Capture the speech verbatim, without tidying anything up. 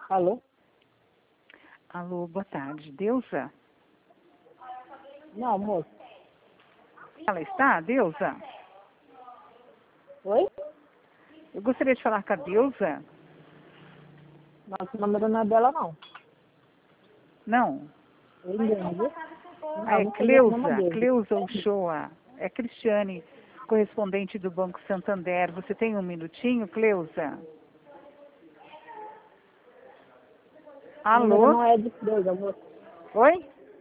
Alô? Alô, boa tarde. Deusa? Não, moço. Ela está, Deusa? Oi? Eu gostaria de falar com a Deusa. Nosso número não é dela, não. Não. Eu engano, viu? Não, Ah, é não sei esse nome Cleusa. dele. Cleusa Uchoa. É Cristiane, correspondente do Banco Santander. Você tem um minutinho, Cleusa? O número Alô? não é de Deus, moço. Oi?